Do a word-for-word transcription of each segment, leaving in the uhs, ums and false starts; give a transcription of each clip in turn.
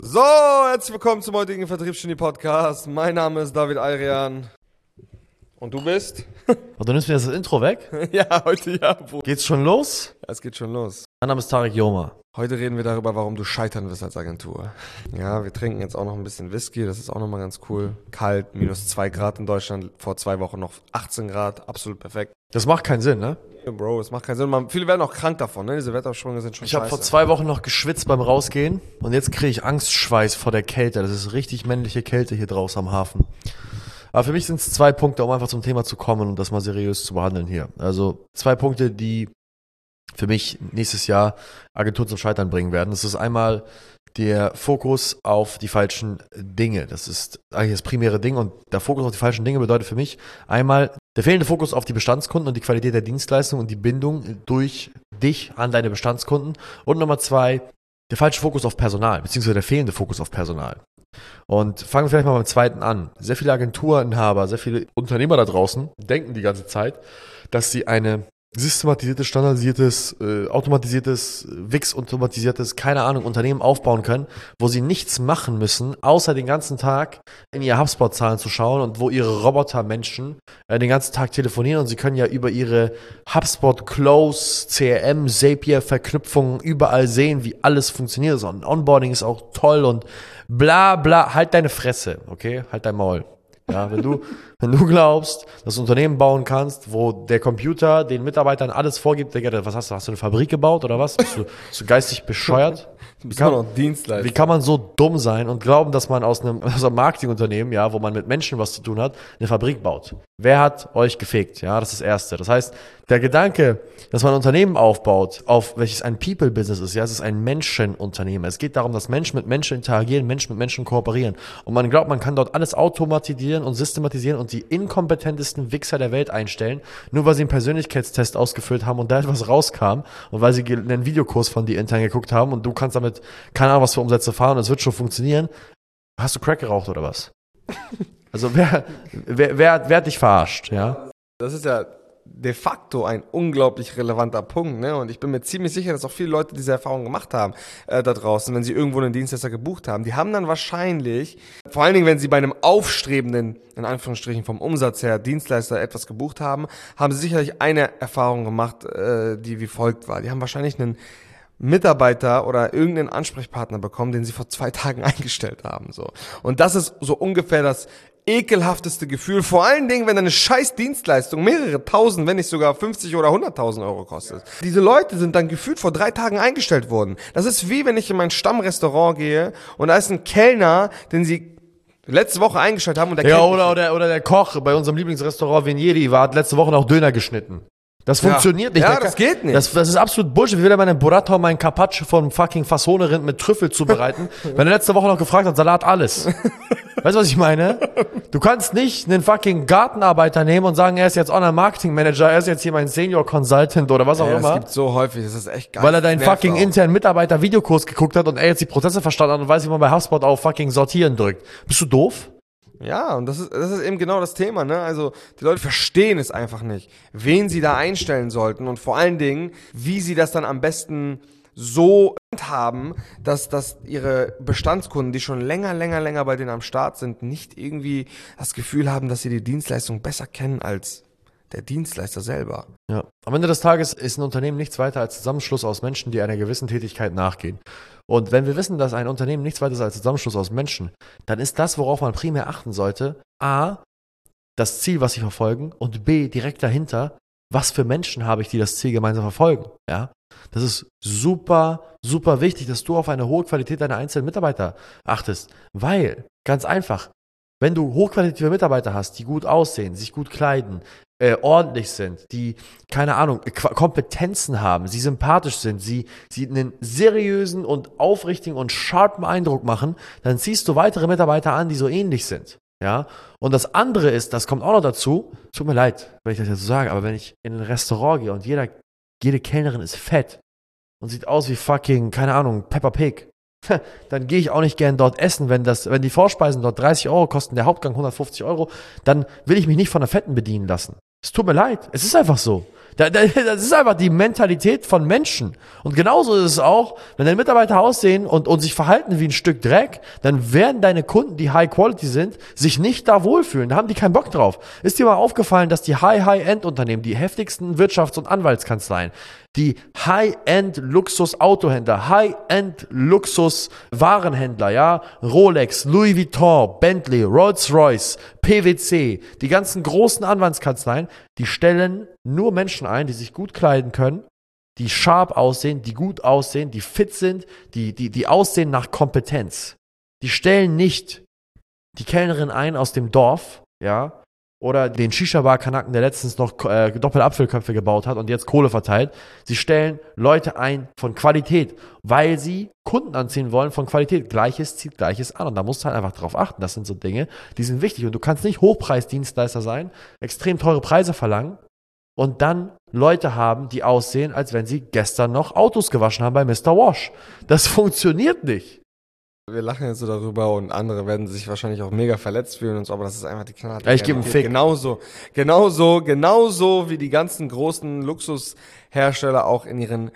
So, herzlich willkommen zum heutigen Vertriebsgenie-Podcast. Mein Name ist David Ayrian. Und du bist? Und du nimmst mir das Intro weg? Ja, heute ja. Bro. Geht's schon los? Ja, es geht schon los. Mein Name ist Tarek Joma. Heute reden wir darüber, warum du scheitern wirst als Agentur. Ja, wir trinken jetzt auch noch ein bisschen Whisky, das ist auch nochmal ganz cool. Kalt, minus zwei Grad in Deutschland, vor zwei Wochen noch achtzehn Grad, absolut perfekt. Das macht keinen Sinn, ne? Ja, Bro, es macht keinen Sinn. Man, viele werden auch krank davon, ne? Diese Wettersprünge sind schon Ich habe vor zwei Wochen noch geschwitzt beim Rausgehen und jetzt kriege ich Angstschweiß vor der Kälte. Das ist richtig männliche Kälte hier draußen am Hafen. Aber für mich sind es zwei Punkte, um einfach zum Thema zu kommen und das mal seriös zu behandeln hier. Also zwei Punkte, die für mich nächstes Jahr Agenturen zum Scheitern bringen werden. Das ist einmal der Fokus auf die falschen Dinge. Das ist eigentlich das primäre Ding und der Fokus auf die falschen Dinge bedeutet für mich einmal der fehlende Fokus auf die Bestandskunden und die Qualität der Dienstleistung und die Bindung durch dich an deine Bestandskunden und Nummer zwei, der falsche Fokus auf Personal, beziehungsweise der fehlende Fokus auf Personal. Und fangen wir vielleicht mal beim zweiten an. Sehr viele Agenturinhaber, sehr viele Unternehmer da draußen denken die ganze Zeit, dass sie eine systematisiertes, standardisiertes, äh, automatisiertes, Wix-automatisiertes, keine Ahnung, Unternehmen aufbauen können, wo sie nichts machen müssen, außer den ganzen Tag in ihr HubSpot-Zahlen zu schauen und wo ihre Robotermenschen äh, den ganzen Tag telefonieren und sie können ja über ihre HubSpot, Close, C R M, Zapier-Verknüpfungen überall sehen, wie alles funktioniert. So ein Onboarding ist auch toll und bla bla. Halt deine Fresse, okay? Halt dein Maul. Ja, wenn du, wenn du glaubst, dass du ein Unternehmen bauen kannst, wo der Computer den Mitarbeitern alles vorgibt, Digga, was hast du, hast du eine Fabrik gebaut oder was? Bist du, bist du geistig bescheuert? Du bist auch noch Dienstleister. Wie kann man so dumm sein und glauben, dass man aus einem, aus einem Marketingunternehmen, ja, wo man mit Menschen was zu tun hat, eine Fabrik baut? Wer hat euch gefickt? Ja, das ist das Erste. Das heißt, der Gedanke, dass man ein Unternehmen aufbaut, auf welches ein People-Business ist, ja, es ist ein Menschenunternehmen. Es geht darum, dass Menschen mit Menschen interagieren, Menschen mit Menschen kooperieren. Und man glaubt, man kann dort alles automatisieren und systematisieren und die inkompetentesten Wichser der Welt einstellen, nur weil sie einen Persönlichkeitstest ausgefüllt haben und da etwas rauskam und weil sie einen Videokurs von dir intern geguckt haben und du kannst damit keine Ahnung, was für Umsätze fahren und es wird schon funktionieren. Hast du Crack geraucht oder was? Also wer, wer, wer, wer hat dich verarscht, ja? Das ist ja de facto ein unglaublich relevanter Punkt, ne? Und ich bin mir ziemlich sicher, dass auch viele Leute diese Erfahrung gemacht haben äh, da draußen, wenn sie irgendwo einen Dienstleister gebucht haben. Die haben dann wahrscheinlich, vor allen Dingen, wenn sie bei einem aufstrebenden, in Anführungsstrichen vom Umsatz her, Dienstleister etwas gebucht haben, haben sie sicherlich eine Erfahrung gemacht, äh, die wie folgt war. Die haben wahrscheinlich einen Mitarbeiter oder irgendeinen Ansprechpartner bekommen, den sie vor zwei Tagen eingestellt haben, so. Und das ist so ungefähr das ekelhafteste Gefühl, vor allen Dingen, wenn eine scheiß Dienstleistung mehrere tausend, wenn nicht sogar fünfzig oder hunderttausend Euro kostet. Diese Leute sind dann gefühlt vor drei Tagen eingestellt worden. Das ist wie, wenn ich in mein Stammrestaurant gehe und da ist ein Kellner, den sie letzte Woche eingestellt haben und der Ja, kennt oder, oder, oder der Koch bei unserem Lieblingsrestaurant Venieri war, hat letzte Woche noch Döner geschnitten. Das funktioniert ja. nicht. Ja, das geht nicht. Das, das ist absolut Bullshit. Wie will er meinen Burrata und meinen Carpaccio von fucking Fassone-Rind mit Trüffel zubereiten, wenn er letzte Woche noch gefragt hat, Salat, alles. Weißt du, was ich meine? Du kannst nicht einen fucking Gartenarbeiter nehmen und sagen, er ist jetzt Online-Marketing-Manager, er ist jetzt hier mein Senior-Consultant oder was auch ja, immer. Das gibt so häufig, das ist echt geil. Weil er deinen fucking internen Mitarbeiter-Videokurs geguckt hat und er jetzt die Prozesse verstanden hat und weiß, wie man bei HubSpot auf fucking Sortieren drückt. Bist du doof? Ja, und das ist, das ist eben genau das Thema, ne? Also, die Leute verstehen es einfach nicht, wen sie da einstellen sollten und vor allen Dingen, wie sie das dann am besten so haben, dass, dass ihre Bestandskunden, die schon länger, länger, länger bei denen am Start sind, nicht irgendwie das Gefühl haben, dass sie die Dienstleistung besser kennen als der Dienstleister selber. Ja. Am Ende des Tages ist ein Unternehmen nichts weiter als Zusammenschluss aus Menschen, die einer gewissen Tätigkeit nachgehen. Und wenn wir wissen, dass ein Unternehmen nichts weiter ist als Zusammenschluss aus Menschen, dann ist das, worauf man primär achten sollte, A, das Ziel, was sie verfolgen und B, direkt dahinter, was für Menschen habe ich, die das Ziel gemeinsam verfolgen. Ja? Das ist super, super wichtig, dass du auf eine hohe Qualität deiner einzelnen Mitarbeiter achtest, weil, ganz einfach, wenn du hochqualitative Mitarbeiter hast, die gut aussehen, sich gut kleiden, äh, ordentlich sind, die, keine Ahnung, Qu- Kompetenzen haben, sie sympathisch sind, sie, sie einen seriösen und aufrichtigen und sharpen Eindruck machen, dann ziehst du weitere Mitarbeiter an, die so ähnlich sind. Ja? Und das andere ist, das kommt auch noch dazu, tut mir leid, wenn ich das jetzt so sage, aber wenn ich in ein Restaurant gehe und jeder, jede Kellnerin ist fett und sieht aus wie fucking, keine Ahnung, Peppa Pig, dann gehe ich auch nicht gern dort essen, wenn das, wenn die Vorspeisen dort dreißig Euro kosten, der Hauptgang hundertfünfzig Euro, dann will ich mich nicht von der Fetten bedienen lassen. Es tut mir leid, es ist einfach so. Da, da, das ist einfach die Mentalität von Menschen. Und genauso ist es auch, wenn deine Mitarbeiter aussehen und, und sich verhalten wie ein Stück Dreck, dann werden deine Kunden, die High Quality sind, sich nicht da wohlfühlen. Da haben die keinen Bock drauf. Ist dir mal aufgefallen, dass die High-High-End-Unternehmen, die heftigsten Wirtschafts- und Anwaltskanzleien, die High-End-Luxus-Autohändler, High-End-Luxus-Warenhändler, ja, Rolex, Louis Vuitton, Bentley, Rolls-Royce, P W C, die ganzen großen Anwaltskanzleien, die stellen nur Menschen ein, die sich gut kleiden können, die sharp aussehen, die gut aussehen, die fit sind, die, die, die aussehen nach Kompetenz. Die stellen nicht die Kellnerin ein aus dem Dorf, ja, oder den Shisha-Bar-Kanaken, der letztens noch äh, Doppel-Apfelköpfe gebaut hat und jetzt Kohle verteilt. Sie stellen Leute ein von Qualität, weil sie Kunden anziehen wollen von Qualität. Gleiches zieht Gleiches an und da musst du halt einfach drauf achten. Das sind so Dinge, die sind wichtig und du kannst nicht Hochpreisdienstleister sein, extrem teure Preise verlangen und dann Leute haben, die aussehen, als wenn sie gestern noch Autos gewaschen haben bei Mister Wash. Das funktioniert nicht. Wir lachen jetzt so darüber und andere werden sich wahrscheinlich auch mega verletzt fühlen und so, aber das ist einfach die knallharte Ja, ich gebe einen Fick. Genauso, genauso, genauso wie die ganzen großen Luxushersteller auch in ihren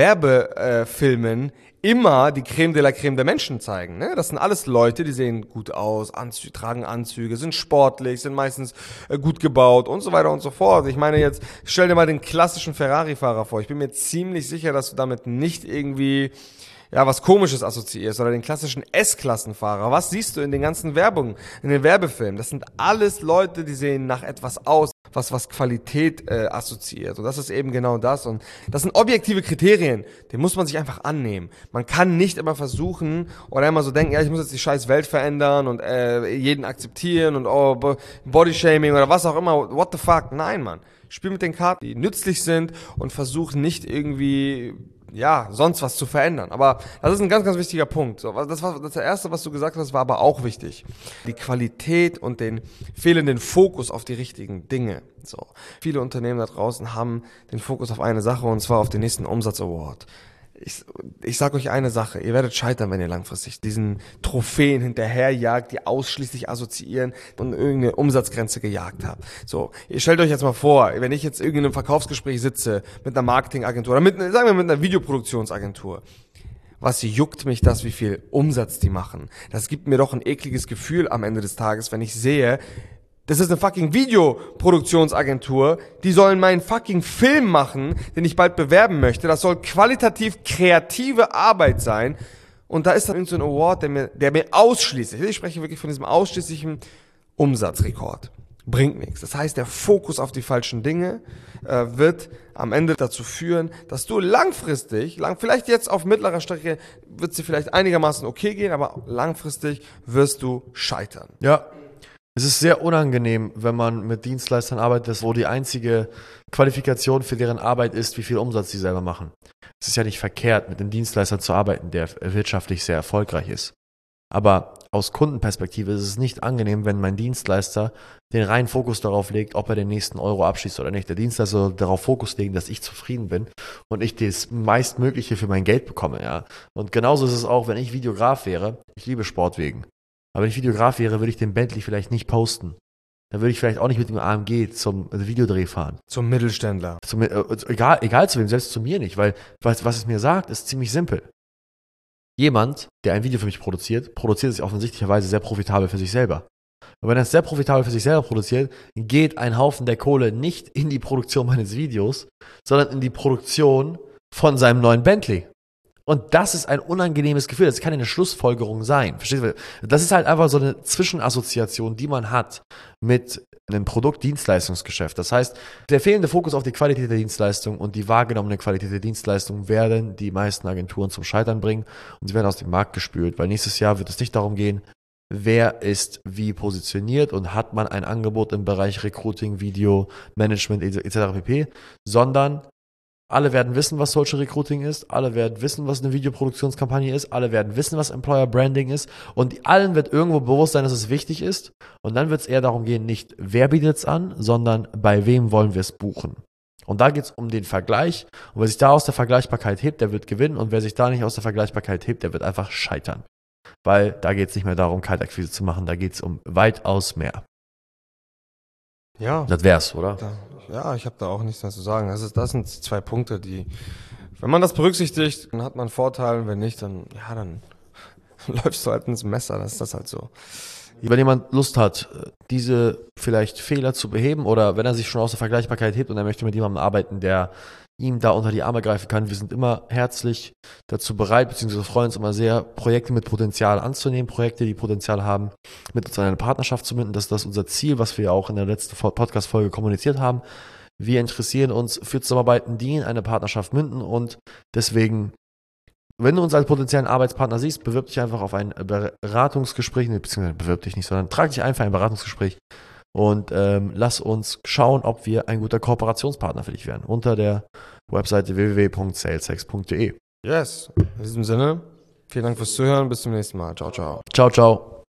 Werbefilmen immer die Creme de la Creme der Menschen zeigen. Ne? Das sind alles Leute, die sehen gut aus, Anzü- tragen Anzüge, sind sportlich, sind meistens äh, gut gebaut und so weiter und so fort. Ich meine jetzt, stell dir mal den klassischen Ferrari-Fahrer vor. Ich bin mir ziemlich sicher, dass du damit nicht irgendwie ja, was Komisches assoziierst oder den klassischen S-Klassenfahrer. Was siehst du in den ganzen Werbungen, in den Werbefilmen? Das sind alles Leute, die sehen nach etwas aus, was was Qualität äh, assoziiert. Und das ist eben genau das. Und das sind objektive Kriterien, die muss man sich einfach annehmen. Man kann nicht immer versuchen oder immer so denken, ja, ich muss jetzt die scheiß Welt verändern und äh, jeden akzeptieren und oh, Bodyshaming oder was auch immer. What the fuck? Nein, Mann. Spiel mit den Karten, die nützlich sind und versuch nicht irgendwie ja, sonst was zu verändern. Aber das ist ein ganz, ganz wichtiger Punkt. So, das war das erste, was du gesagt hast, war aber auch wichtig. Die Qualität und den fehlenden Fokus auf die richtigen Dinge. So, viele Unternehmen da draußen haben den Fokus auf eine Sache und zwar auf den nächsten Umsatz-Award. Ich, ich sag euch eine Sache, ihr werdet scheitern, wenn ihr langfristig diesen Trophäen hinterherjagt, die ausschließlich assoziieren und irgendeine Umsatzgrenze gejagt habt. So, ihr stellt euch jetzt mal vor, wenn ich jetzt irgendwie in einem Verkaufsgespräch sitze mit einer Marketingagentur oder mit, sagen wir mit einer Videoproduktionsagentur. Was juckt mich das, wie viel Umsatz die machen? Das gibt mir doch ein ekliges Gefühl am Ende des Tages, wenn ich sehe, das ist eine fucking Videoproduktionsagentur, die sollen meinen fucking Film machen, den ich bald bewerben möchte. Das soll qualitativ kreative Arbeit sein. Und da ist dann irgendein so ein Award, der mir, der mir ausschließlich, ich spreche wirklich von diesem ausschließlichen Umsatzrekord. Bringt nichts. Das heißt, der Fokus auf die falschen Dinge äh, wird am Ende dazu führen, dass du langfristig, lang, vielleicht jetzt auf mittlerer Strecke wird sie vielleicht einigermaßen okay gehen, aber langfristig wirst du scheitern. Ja. Es ist sehr unangenehm, wenn man mit Dienstleistern arbeitet, wo die einzige Qualifikation für deren Arbeit ist, wie viel Umsatz sie selber machen. Es ist ja nicht verkehrt, mit einem Dienstleister zu arbeiten, der wirtschaftlich sehr erfolgreich ist. Aber aus Kundenperspektive ist es nicht angenehm, wenn mein Dienstleister den reinen Fokus darauf legt, ob er den nächsten Euro abschließt oder nicht. Der Dienstleister soll darauf Fokus legen, dass ich zufrieden bin und ich das meistmögliche für mein Geld bekomme. Ja. Und genauso ist es auch, wenn ich Videograf wäre. Ich liebe Sportwegen. Aber wenn ich Videograf wäre, würde ich den Bentley vielleicht nicht posten. Dann würde ich vielleicht auch nicht mit dem A M G zum Videodreh fahren. Zum Mittelständler. Zum, äh, egal, egal zu wem, selbst zu mir nicht. Weil was, was es mir sagt, ist ziemlich simpel. Jemand, der ein Video für mich produziert, produziert es offensichtlicherweise sehr profitabel für sich selber. Und wenn er es sehr profitabel für sich selber produziert, geht ein Haufen der Kohle nicht in die Produktion meines Videos, sondern in die Produktion von seinem neuen Bentley. Und das ist ein unangenehmes Gefühl. Das kann eine Schlussfolgerung sein. Verstehst du? Das ist halt einfach so eine Zwischenassoziation, die man hat mit einem Produkt-Dienstleistungsgeschäft. Das heißt, der fehlende Fokus auf die Qualität der Dienstleistung und die wahrgenommene Qualität der Dienstleistung werden die meisten Agenturen zum Scheitern bringen und sie werden aus dem Markt gespült, weil nächstes Jahr wird es nicht darum gehen, wer ist wie positioniert und hat man ein Angebot im Bereich Recruiting, Video, Management et cetera pp., sondern alle werden wissen, was Social Recruiting ist, alle werden wissen, was eine Videoproduktionskampagne ist, alle werden wissen, was Employer Branding ist und allen wird irgendwo bewusst sein, dass es wichtig ist und dann wird es eher darum gehen, nicht wer bietet es an, sondern bei wem wollen wir es buchen. Und da geht es um den Vergleich und wer sich da aus der Vergleichbarkeit hebt, der wird gewinnen und wer sich da nicht aus der Vergleichbarkeit hebt, der wird einfach scheitern. Weil da geht es nicht mehr darum, Kaltakquise zu machen, da geht es um weitaus mehr. Ja. Das wär's, oder? Da, ja, ich habe da auch nichts mehr zu sagen. Das, ist, das sind zwei Punkte, die, wenn man das berücksichtigt, dann hat man Vorteile. Wenn nicht, dann, ja, dann läufst du halt ins Messer. Das ist das halt so. Wenn jemand Lust hat, diese vielleicht Fehler zu beheben oder wenn er sich schon aus der Vergleichbarkeit hebt und er möchte mit jemandem arbeiten, der ihm da unter die Arme greifen kann, wir sind immer herzlich dazu bereit, beziehungsweise freuen uns immer sehr, Projekte mit Potenzial anzunehmen, Projekte, die Potenzial haben, mit uns in eine Partnerschaft zu münden. Das ist das unser Ziel, was wir auch in der letzten Podcast-Folge kommuniziert haben. Wir interessieren uns für Zusammenarbeiten, die in eine Partnerschaft münden und deswegen, wenn du uns als potenziellen Arbeitspartner siehst, bewirb dich einfach auf ein Beratungsgespräch, beziehungsweise bewirb dich nicht, sondern trag dich einfach ein Beratungsgespräch und ähm, lass uns schauen, ob wir ein guter Kooperationspartner für dich wären. Unter der Webseite w w w punkt saleshex punkt d e. Yes, in diesem Sinne, vielen Dank fürs Zuhören, bis zum nächsten Mal. Ciao, ciao. Ciao, ciao.